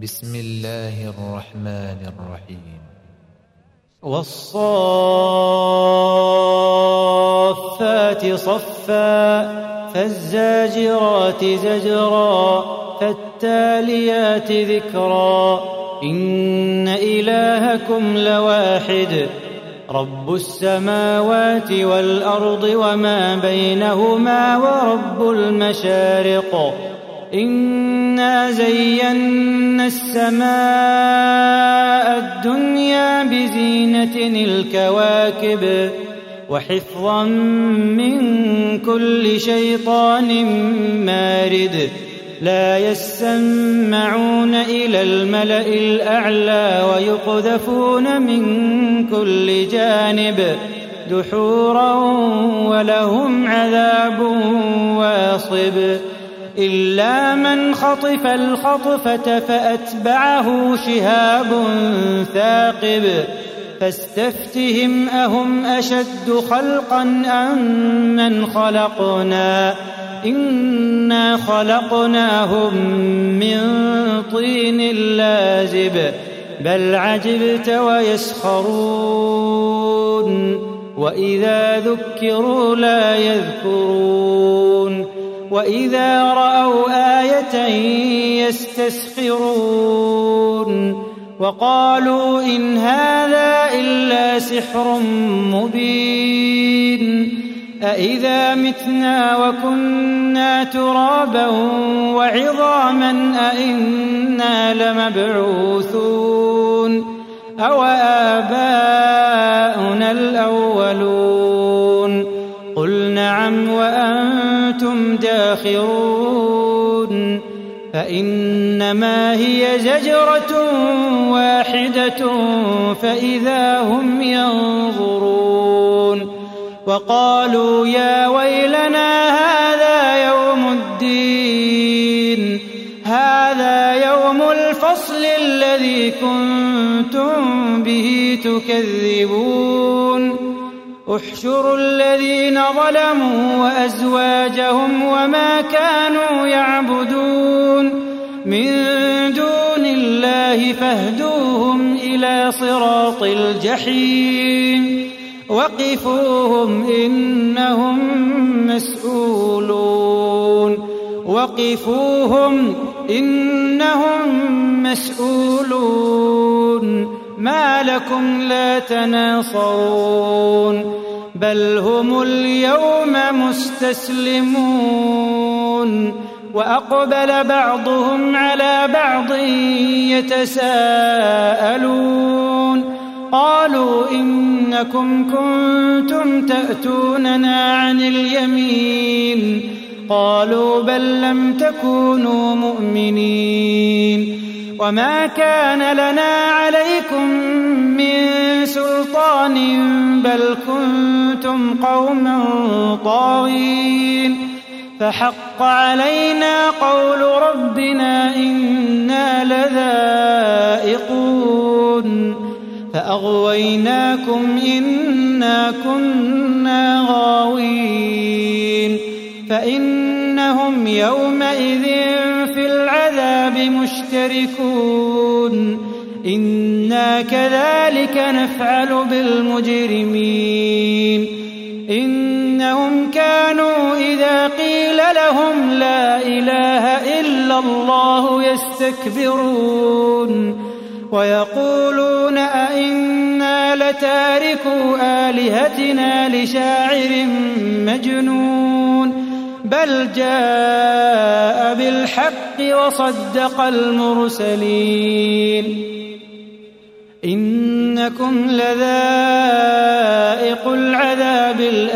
بسم الله الرحمن الرحيم. والصافات صفا فالزاجرات زجرا فالتاليات ذكرا إن إلهكم لواحد رب السماوات والأرض وما بينهما ورب المشارق إنا زينا السماء الدنيا بزينة الكواكب وحفظا من كل شيطان مارد لا يسمعون إلى الملأ الأعلى ويقذفون من كل جانب دحورا ولهم عذاب واصب إلا من خطف الخطفة فأتبعه شهاب ثاقب فاستفتهم أهم أشد خلقا أم من خلقنا إنا خلقناهم من طين لازب بل عجبت ويسخرون وإذا ذكروا لا يذكرون وإذا رأوا آية يستسخرون وقالوا إن هذا إلا سحر مبين أإذا متنا وكنا ترابا وعظاما أإنا لمبعوثون أو آباؤنا الأولون قل نعم وأنتم داخرون فإنما هي زجرة واحدة فإذا هم ينظرون وقالوا يا ويلنا هذا يوم الدين هذا يوم الفصل الذي كنتم به تكذبون احشروا الذين ظلموا وأزواجهم وما كانوا يعبدون من دون الله فاهدوهم إلى صراط الجحيم وقفوهم إنهم مسؤولون ما لكم لا تناصرون بل هم اليوم مستسلمون وأقبل بعضهم على بعض يتساءلون قالوا إنكم كنتم تأتوننا عن اليمين قالوا بل لم تكونوا مؤمنين وما كان لنا عليكم من سلطان بل كنتم قوما طاغين فحق علينا قول ربنا إنا لذائقون فأغويناكم إنا كنا غاوين فإنهم يومئذ في العذاب مشتركون إنا كذلك نفعل بالمجرمين إنهم كانوا إذا قيل لهم لا إله إلا الله يستكبرون ويقولون أئنا لتاركو آلهتنا لشاعر مجنون بل جاء بالحق وصدق المرسلين إنكم لذائق العذاب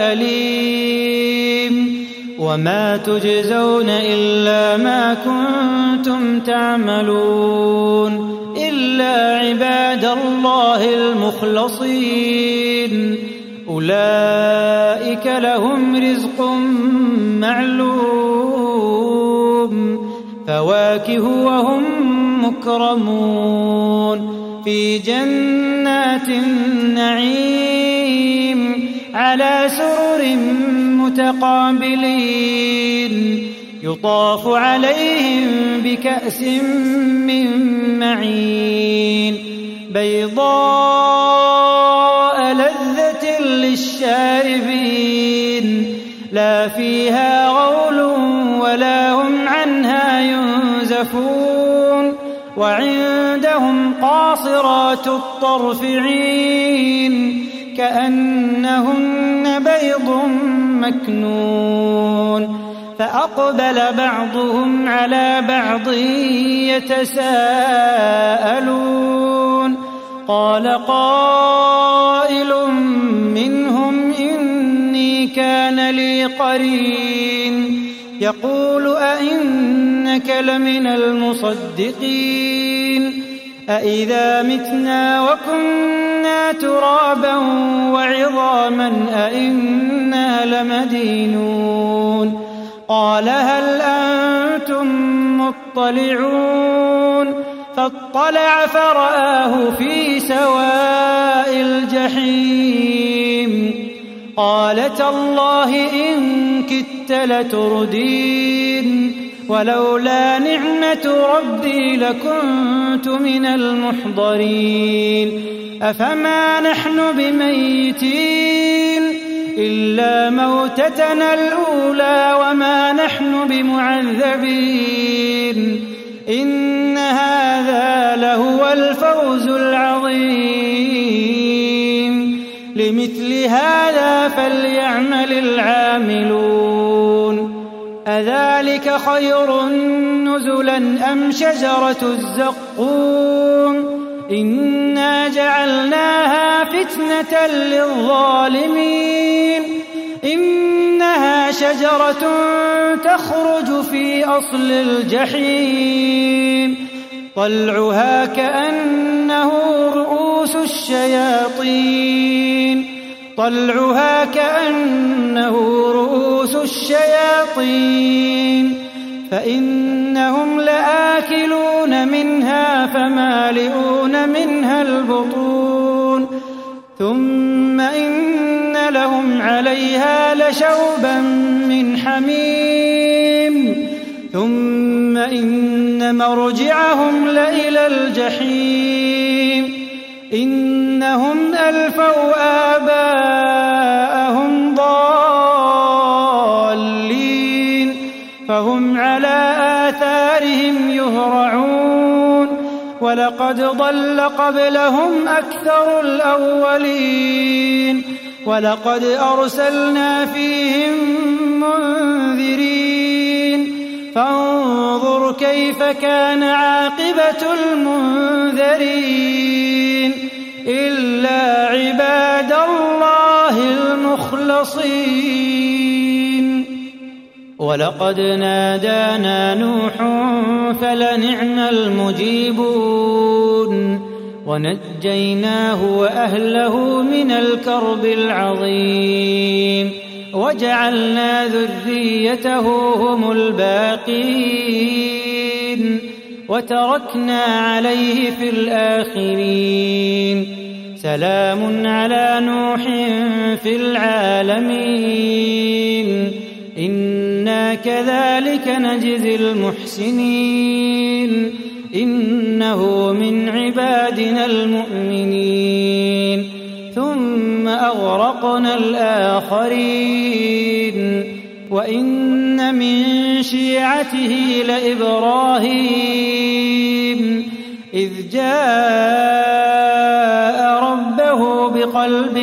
الأليم وما تجزون إلا ما كنتم تعملون إلا عباد الله المخلصين أولئك لهم رزق معلوم فواكه وهم مكرمون في جنات النعيم على سرر متقابلين يطاف عليهم بكأس من معين بيضاء لذة للشاربين لا فيها غول ولا هم عنها ينزفون وعندهم قاصرات الطرف عين كأنهن بيض مكنون فأقبل بعضهم على بعض يتساءلون قال قائل منهم إني كان لي قرين يقول أئنك لمن المصدقين أإذا متنا وكنا ترابا وعظاما أئنا لمدينون قال هل أنتم مطلعون فاطلع فرآه في سواء الجحيم قال تالله إن كدت لتردين ولولا نعمة ربي لكنت من المحضرين أفما نحن بميتين إلا موتتنا الأولى وما نحن بمعذبين إن هذا لهو الفوز العظيم لمثل هذا فليعمل العاملون أذلك خير نزلا أم شجرة الزقوم إنا جعلناها فتنة للظالمين إنها شجرة تخرج في أصل الجحيم طلعها كأنه رؤوس الشياطين فإنهم لآكلون منها فمالئون منها البطون ثم إن لهم عليها لشوبا من حميم ثم إن مرجعهم لإلى الجحيم إنهم ألفوا آباءهم ضالين فهم على آثارهم يهرعون ولقد ضل قبلهم أكثر الأولين ولقد أرسلنا فيهم منذرين فانظر كيف كان عاقبة المنذرين إلا عباد الله المخلصين ولقد نادانا نوح فلنعم المجيبون ونجيناه وأهله من الكرب العظيم وجعلنا ذريته هم الباقين وتركنا عليه في الآخرين سلام على نوح في العالمين إنا كذلك نجزي المحسنين إنه من عبادنا المؤمنين ثم أغرقنا الآخرين وإن من شيعته لإبراهيم إذ جاء ربه بقلب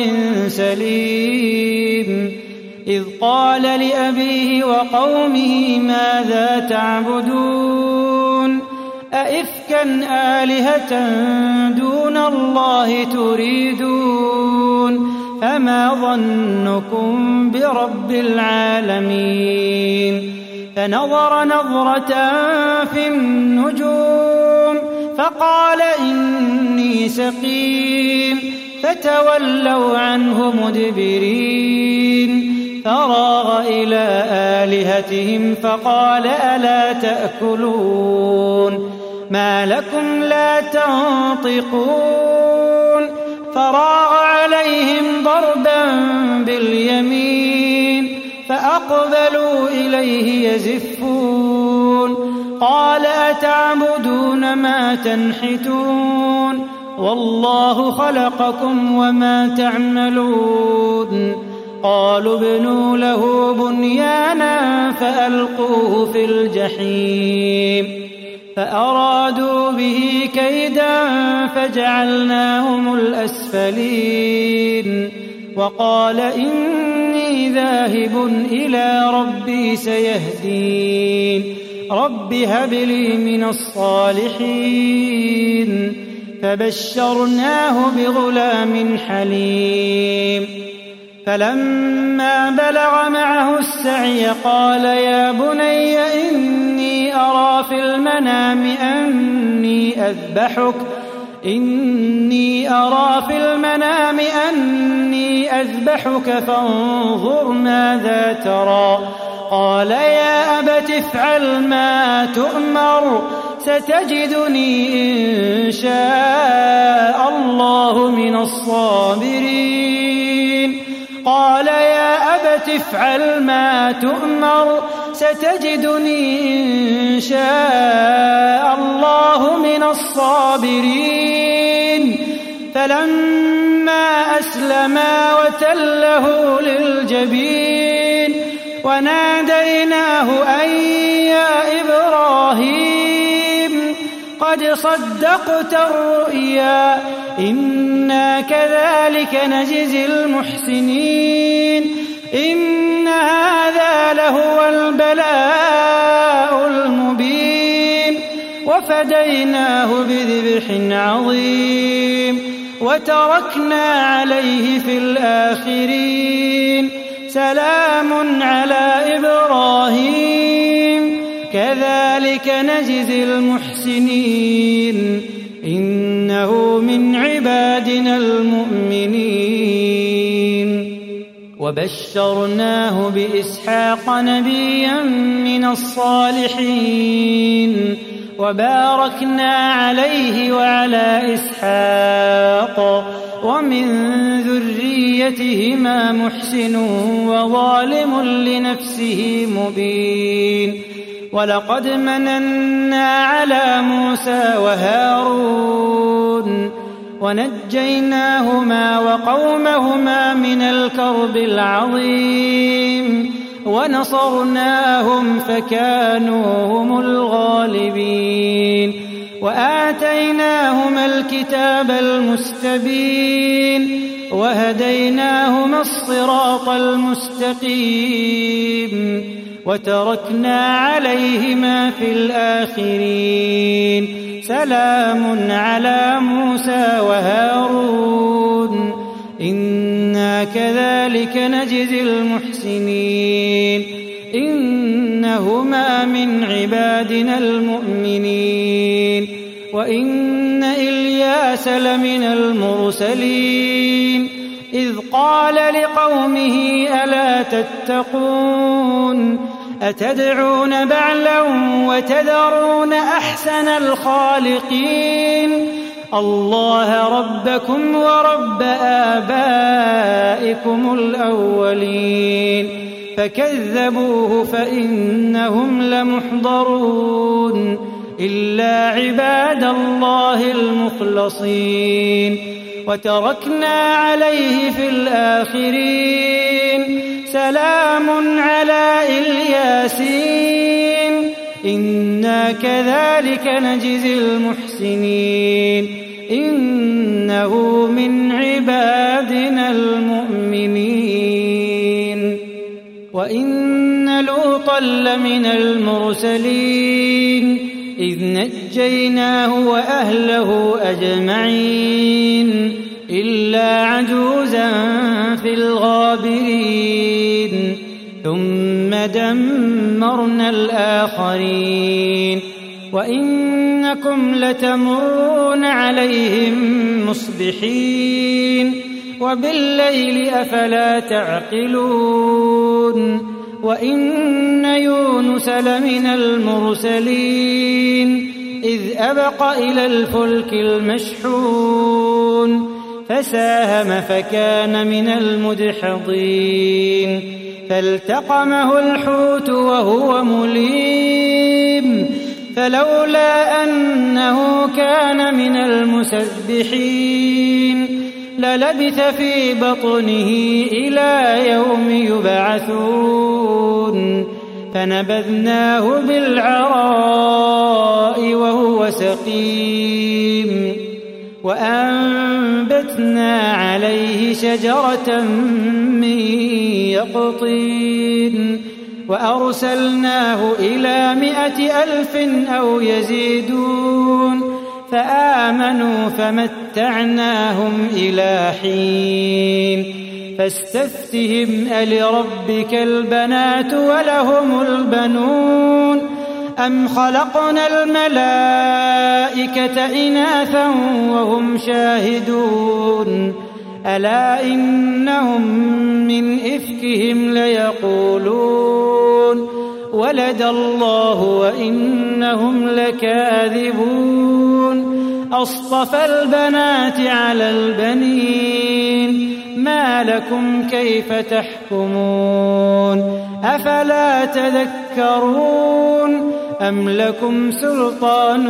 سليم إذ قال لأبيه وقومه ماذا تعبدون أئفكا آلهة دون الله تريدون فما ظنكم برب العالمين فنظر نظرة في النجوم فقال إني سقيم فتولوا عنه مدبرين فراغ إلى آلهتهم فقال ألا تأكلون ما لكم لا تنطقون فراغ عليهم ضربا باليمين فأقبلوا إليه يزفون قال أتعبدون ما تنحتون والله خلقكم وما تعملون قالوا ابنوا له بنيانا فألقوه في الجحيم فأرادوا به كيدا فجعلناهم الأسفلين وقال إني ذاهب إلى ربي سيهدين رب هب لي من الصالحين فبشرناه بغلام حليم فلما بلغ معه السعي قال يا بني إني أرى في المنام أني أذبحك فانظر ماذا ترى قال يا أبت افعل ما تؤمر ستجدني إن شاء الله من الصابرين قال يا أبت افعل ما تؤمر ستجدني إن شاء الله من الصابرين فلما أسلما وتله للجبين وناديناه أن يا إبراهيم قد صدقت الرؤيا إنا كذلك نجزي المحسنين إن هذا لهو البلاء المبين وفديناه بذبح عظيم وتركنا عليه في الآخرين سلام على إبراهيم كذلك نجزي المحسنين إنه من عبادنا المؤمنين وبشرناه بإسحاق نبيا من الصالحين وباركنا عليه وعلى إسحاق ومن ذريتهما محسن وظالم لنفسه مبين ولقد مننا على موسى وهارون ونجيناهما وقومهما من الكرب العظيم ونصرناهم فكانوا هم الغالبين وآتيناهما الكتاب المستبين وهديناهما الصراط المستقيم وتركنا عليهما في الآخرين سلام على موسى وهارون إنا كذلك نجزي المحسنين إنهما من عبادنا المؤمنين وإن إلياس لمن المرسلين إذ قال لقومه ألا تتقون أتدعون بعلا وتذرون أحسن الخالقين الله ربكم ورب آبائكم الأولين فكذبوه فإنهم لمحضرون إلا عباد الله المخلصين وتركنا عليه في الآخرين سلام على الياسين إنا كذلك نجزي المحسنين إنه من عبادنا المؤمنين وإن لوطا لمن المرسلين إذ نجيناه وأهله أجمعين إلا عجوزا في الغابرين ثم دمرنا الآخرين وإنكم لتمرون عليهم مصبحين وبالليل أفلا تعقلون وإن يونس لمن المرسلين إذ أبق إلى الفلك المشحون فساهم فكان من المدحضين فالتقمه الحوت وهو مليم فلولا أنه كان من المسبحين للبث في بطنه إلى يوم يبعثون فنبذناه بالعراء وهو سقيم وأنبتنا عليه شجرة من يقطين وأرسلناه إلى 100,000 أو يزيدون فآمنوا فمتعناهم إلى حين فاستفتهم ألربك البنات ولهم البنون أم خلقنا الملائكة إناثا وهم شاهدون ألا إنهم من إفكهم ليقولون ولد الله وإنهم لكاذبون أصطفى البنات على البنين ما لكم كيف تحكمون أفلا تذكرون أم لكم سلطان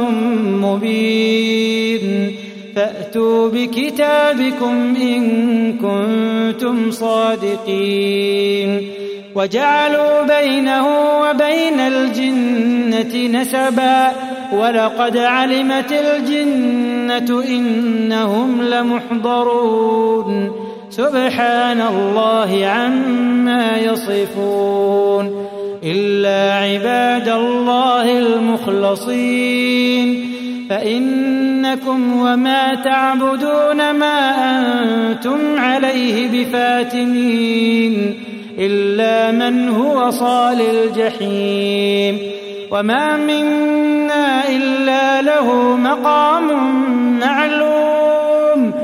مبين فأتوا بكتابكم إن كنتم صادقين وجعلوا بينه وبين الجنة نسبا ولقد علمت الجنة إنهم لمحضرون سبحان الله عما يصفون إلا عباد الله المخلصين فإنكم وما تعبدون ما أنتم عليه بفاتنين إلا من هو صال الجحيم وما منا إلا له مقام معلوم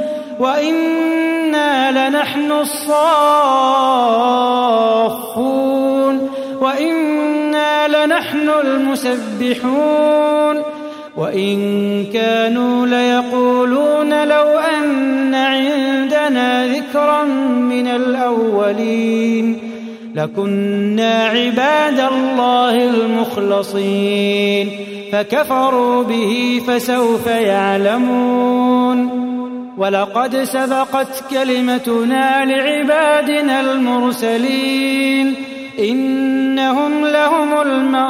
وإنا لنحن الصافون وإنا لنحن المسبحون وإن كانوا ليقولون لو أن عندنا ذكرا من الأولين لكنا عباد الله المخلصين فكفروا به فسوف يعلمون ولقد سبقت كلمتنا لعبادنا المرسلين إنهم لهم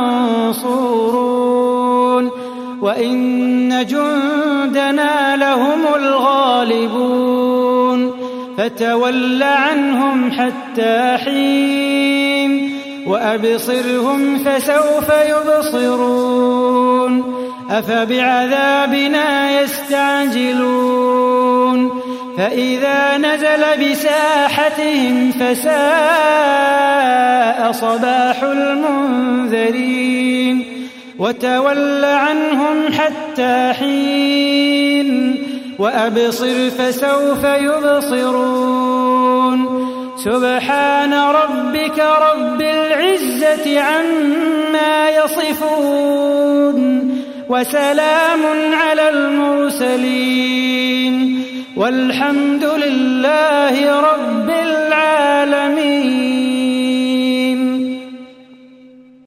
المنصورون وإن جندنا لهم الغالبون فتول عنهم حتى حين وأبصرهم فسوف يبصرون أفبعذابنا يستعجلون فإذا نزل بساحتهم فساء صباح المنذرين وتول عنهم حتى حين وأبصر فسوف يبصرون سبحان ربك رب العزة عما يصفون وسلام على المرسلين والحمد لله رب العالمين.